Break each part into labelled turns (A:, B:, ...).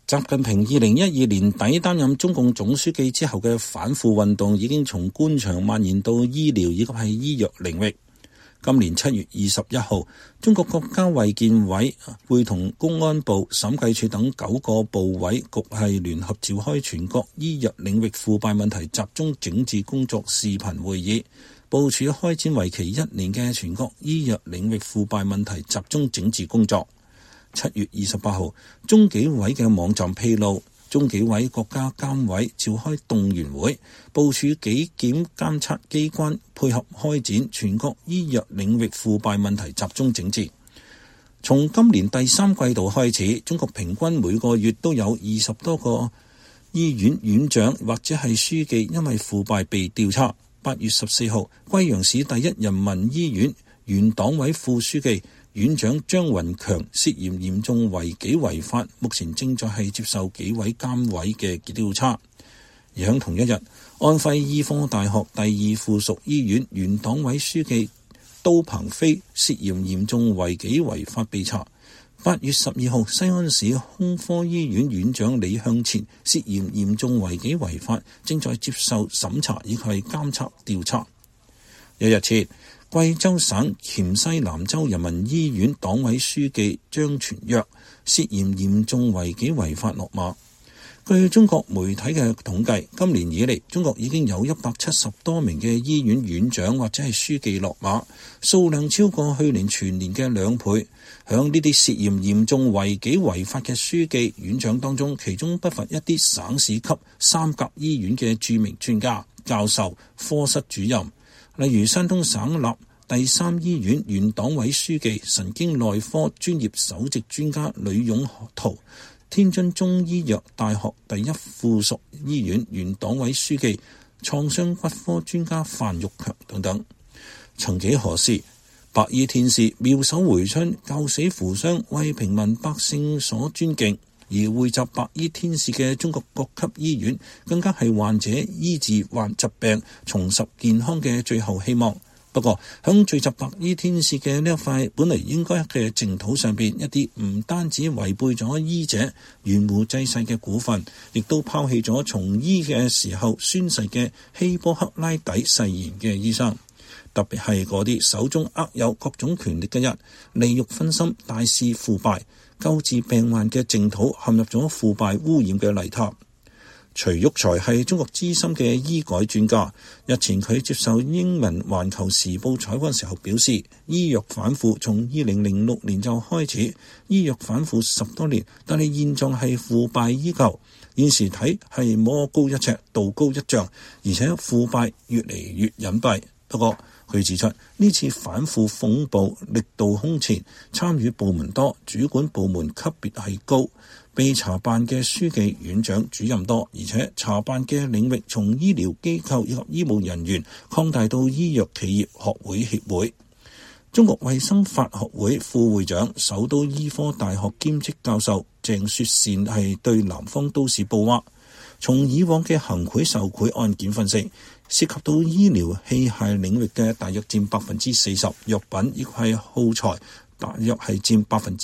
A: 習近平2012年底擔任中共總書記之後嘅反腐運動已經從官場蔓延到醫療以及係醫藥領域。今年7月21號，中國國家衛健委會同公安部、審計處等9個部委局係聯合召開全國醫藥領域腐敗問題集中整治工作視頻會議，部署開展為期1年嘅全國醫藥領域腐敗問題集中整治工作。7月28號，中紀委嘅網站披露，中紀委國家監委召開動員會，部署紀檢監察機關配合開展全國醫藥領域腐敗問題集中整治。從今年第3季度開始，中國平均每個月都有20多個醫院院長或者係書記因為腐敗被調查。8月14號，貴陽市第一人民醫院原黨委副書記院長張雲強涉嫌嚴重違紀違法，目前正在係接受紀委監委嘅調查。而喺同一日，安徽醫科大學第2附屬醫院原黨委書記都鵬飛涉嫌嚴重違紀違法被查。8月12號，西安市胸科醫院院長李向前涉嫌嚴重違紀違法，正在接受審查以及監察調查。一日前，貴州省黔西南州人民醫院黨委書記張全躍涉嫌嚴重違紀違法落馬。據中國媒體嘅統計，今年以嚟，中國已經有170多名嘅醫院院長或者係書記落馬，數量超過去年全年嘅2倍。響呢啲涉嫌嚴重違紀違法嘅書記院長當中，其中不乏一啲省市級3甲醫院嘅著名專家、教授、科室主任，例如山東省立第3醫院原黨委書記、神經內科專業首席專家呂勇濤，天津中醫藥大學第1附屬醫院原黨委書記、創傷骨科專家范玉強等等。曾幾何時，白衣天使妙手回春、救死扶傷，為平民百姓所尊敬，而匯集白衣天使嘅中國各級醫院，更加係患者醫治患疾病、重拾健康嘅最後希望。不過，響聚集白衣天使嘅呢一塊本嚟應該嘅淨土上邊，一啲唔單止違背咗醫者懸壺濟世嘅股份，亦都拋棄咗從醫嘅時候宣誓嘅希波克拉底誓言嘅醫生。特別係嗰啲手中握有各種權力嘅人，利欲薰心，大肆腐敗，救治病患嘅淨土陷入咗腐敗污染嘅泥潭。徐旭才係中國資深嘅醫改專家，日前佢接受英文《環球時報》採訪時候表示，醫藥反腐從2006年就開始，醫藥反腐10多年，但係現狀係腐敗依舊，現時睇係魔高一尺，道高一丈，而且腐敗越嚟越隱蔽。不過佢指出，呢次反腐風暴力度空前，參與部門多，主管部門級別係高，被查辦嘅書記、院長、主任多，而且查辦嘅領域從醫療機構以及醫務人員擴大到醫藥企業、學會、協會。中國衛生法學會副會長、首都醫科大學兼職教授鄭雪善係對南方都市報話，從以往嘅行賄受賄案件分析，涉及到醫療器械領域嘅大約佔40%，藥品亦係耗材大約係佔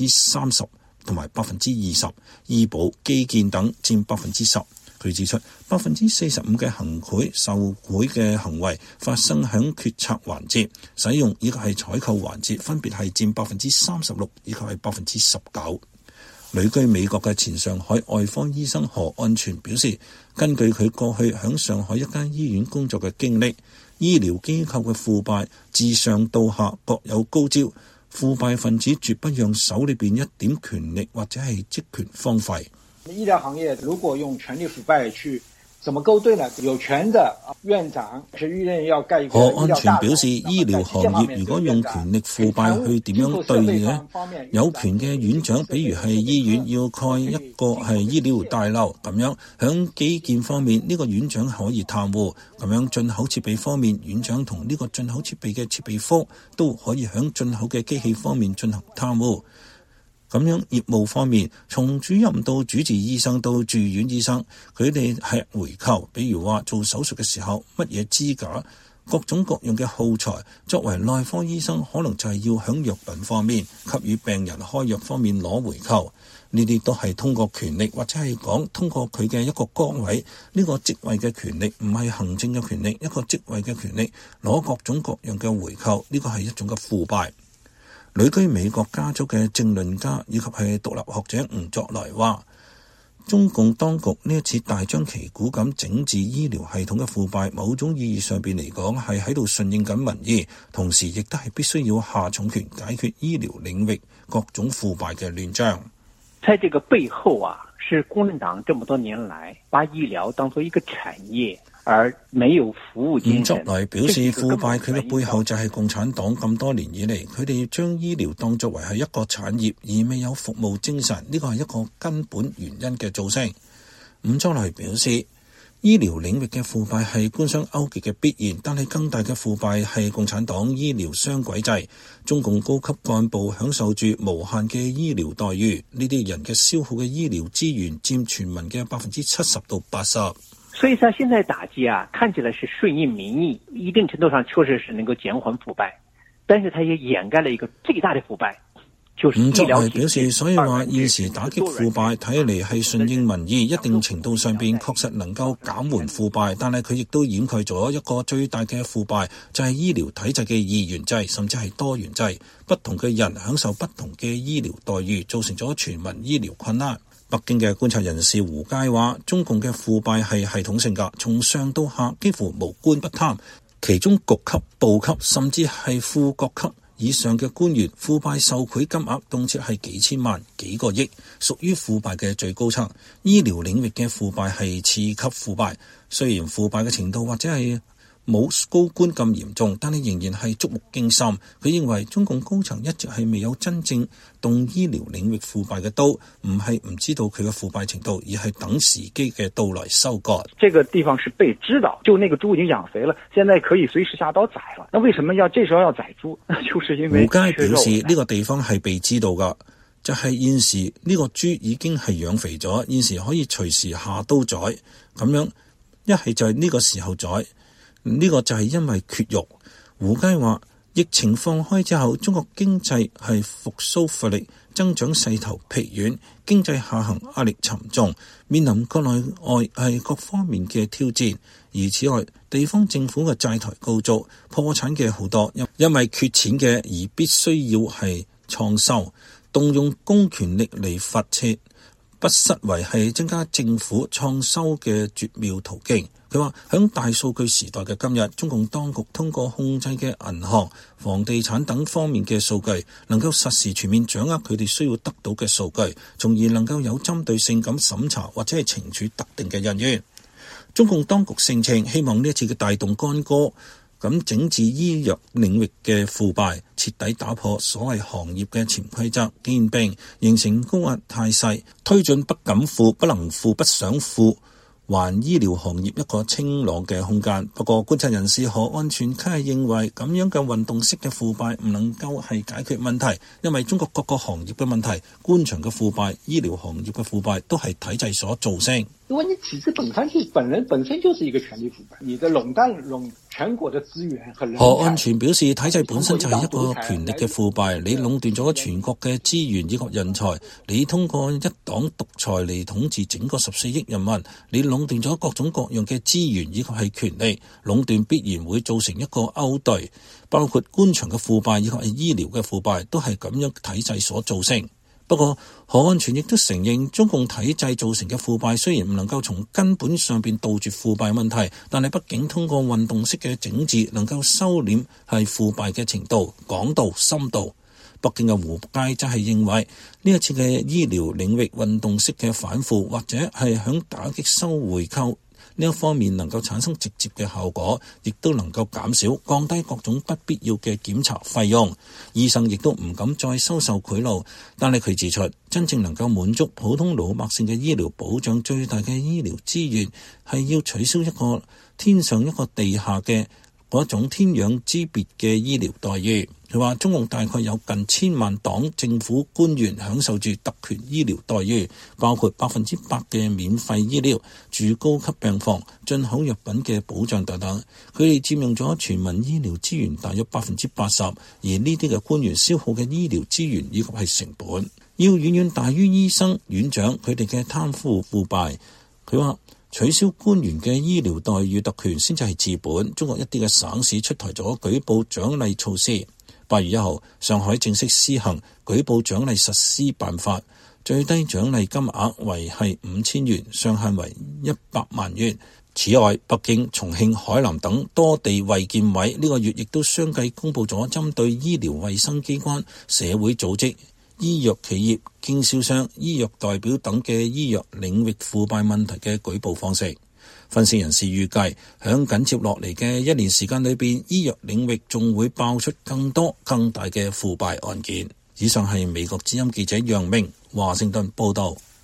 A: 30%同埋20%，醫保基建等佔10%。佢指出，45%嘅行賄受賄嘅行為發生響決策環節，使用以及係採購環節分別係佔36%以及係19%。旅居美國嘅前上海外科醫生何安全表示，根據佢過去響上海一間醫院工作嘅經歷，醫療機構嘅腐敗自上到下各有高招，腐敗分子絕不讓手裏邊一點權力或者係職權荒廢。
B: 醫療行業如果用權力腐敗去怎麼勾兌呢？有權的院長是醫院要蓋一個醫療大樓。何安全表示，醫療行業如果用權力腐敗去點樣對呢？有權嘅院長，比如係醫院要蓋一個係醫療大樓咁樣，響基建方面呢個院長可以貪污，咁樣進口設備方面，院長同呢個進口設備嘅設備科都可以響進口嘅機器方面進行貪污。咁樣業務方面，從主任到主治醫生到住院醫生，佢哋係回扣，比如話做手術嘅時候乜嘢支架，各種各樣嘅耗材。作為內科醫生，可能就係要響藥品方面給予病人開藥方面攞回扣。
A: 呢啲都係通過權力，或者係講通過佢嘅一個崗位，呢個職位嘅權力唔係行政嘅權力，一個職位嘅權力攞各種各樣嘅回扣，呢個係一種嘅腐敗。旅居美國加州嘅政論家以及係獨立學者吳作來話，中共當局呢一次大張旗鼓咁整治醫療系統嘅腐敗，某種意義上邊嚟講係喺度順應緊民意，同時亦都係必須要下重拳解決醫療領域各種腐敗嘅亂象。
C: 在這個背後啊，是共產黨這麼多年來把醫療當作一個產業，而沒有服務精神。
A: 吳作來表示，腐敗佢嘅背後就係共產黨咁多年以嚟，佢哋將醫療當作為係一個產業，而未有服務精神，呢個係一個根本原因嘅造成。吳作來表示，醫療領域嘅腐敗係官商勾結嘅必然，但係更大嘅腐敗係共產黨醫療雙軌制。中共高級幹部享受住無限嘅醫療待遇，呢啲人嘅消耗嘅醫療資源佔全民嘅70%到80%。
C: 所以他現在打擊啊，看起來是順應民意，一定程度上確實是能夠減緩腐敗，但是他也掩蓋了一個最大的腐敗。
A: 吳作來表示，所以話現時打擊腐敗睇嚟係順應民意，一定程度上邊確實能夠減緩腐敗，但係佢亦都掩蓋咗一個最大嘅腐敗，就係醫療體制嘅二元制，甚至係多元制，不同嘅人享受不同嘅醫療待遇，造成咗全民醫療困難。北京嘅觀察人士胡佳話，中共嘅腐敗係系統性㗎，從上到下幾乎無官不貪，其中局級、部級甚至係副國級以上嘅官員腐敗受賄金額動輒係幾千萬、幾個億，屬於腐敗嘅最高層。醫療領域嘅腐敗係次級腐敗，雖然腐敗嘅程度或者係冇高官咁嚴重，但係仍然係觸目驚心。佢認為中共高層一直係未有真正動醫療領域腐敗嘅刀，唔係唔知道佢嘅腐敗程度，而係等時機嘅到來收割。
C: 這個地方是被知道，就那個豬已經養肥了，現在可以隨時下刀宰了。那為什麼要這時候要宰豬？就是因為
A: 胡佳表示呢個地方係被知道㗎，就係現時呢個豬已經係養肥咗，現時可以隨時下刀宰。咁樣一係就係呢個時候宰。呢個就係因為缺肉。胡佳話，疫情放開之後，中國經濟係復甦乏力，增長勢頭疲軟，經濟下行壓力沉重，面臨國內外係各方面嘅挑戰。而此外，地方政府嘅債台高築，破產嘅好多，因為缺錢嘅而必須要係創收，動用公權力嚟發設，不失為係增加政府創收嘅絕妙途徑。佢話響大數據時代嘅今日，中共當局通過控制嘅銀行、房地產等方面嘅數據，能夠實時全面掌握佢哋需要得到嘅數據，從而能夠有針對性咁審查或者係懲處特定嘅人員。中共當局聲稱，希望呢一次嘅大動干戈咁整治醫藥領域嘅腐敗，徹底打破所謂行業嘅潛規則兼併，形成高壓態勢，推進不敢腐、不能腐、不想腐，還醫療行業一個清朗嘅空間。不過觀察人士何安全佢係認為咁樣嘅運動式嘅腐敗唔能夠係解決問題，因為中國各個行業嘅問題，官場嘅腐敗、醫療行業嘅腐敗都係體制所造成。
B: 如果你體制本身就是一個權力腐敗，你的壟斷全國的資源和人才。
A: 何安全表示，體制本身就係一個權力嘅腐敗，你壟斷咗全國嘅資源以及人才，你通過一黨獨裁嚟統治整個14億人民，你壟斷咗各種各樣嘅資源以及係權力，壟斷必然會造成一個勾兌，包括官場嘅腐敗以及係醫療嘅腐敗，都係咁樣體制所造成。不過何安全亦都承認，中共體制造成嘅腐敗雖然唔能夠從根本上邊杜絕腐敗問題，但係畢竟通過運動式嘅整治，能夠收斂係腐敗嘅程度、廣度、深度。北京嘅胡佳則係認為呢一次嘅醫療領域運動式嘅反腐，或者係響打擊收回扣呢一方面能夠產生直接嘅效果，亦都能夠減少降低各種不必要嘅檢查費用，醫生亦都唔敢再收受賄賂。但係佢指出，真正能夠滿足普通老百姓嘅醫療保障最大嘅醫療資源，係要取消一個天上一個地下嘅嗰種天壤之別嘅醫療待遇。佢話中共大概有近1000萬黨政府官員享受住特權醫療待遇，包括100%嘅免費醫療、住高級病房、進口藥品嘅保障等等。佢哋佔用咗全民醫療資源大約80%，而呢啲嘅官員消耗嘅醫療資源以及係成本， 要遠遠大於醫生、院長佢哋嘅貪腐腐敗。佢話取消官員嘅醫療待遇特權先至係治本。中國一啲嘅省市出台咗舉報獎勵措施。8月1號，上海正式施行舉報獎勵實施辦法，最低獎勵金額為係5000元，上限為100萬元。此外，北京、重慶、海南等多地衛健委呢個月亦都相繼公布咗針對醫療衛生機關、社會組織、醫藥企業、經銷商、醫藥代表等嘅醫藥領域腐敗問題嘅舉報方式。分析人士預計，響緊接落嚟嘅1年時間裏邊，醫藥領域仲會爆出更多更大嘅腐敗案件。以上係美國之音記者楊明華盛頓報道。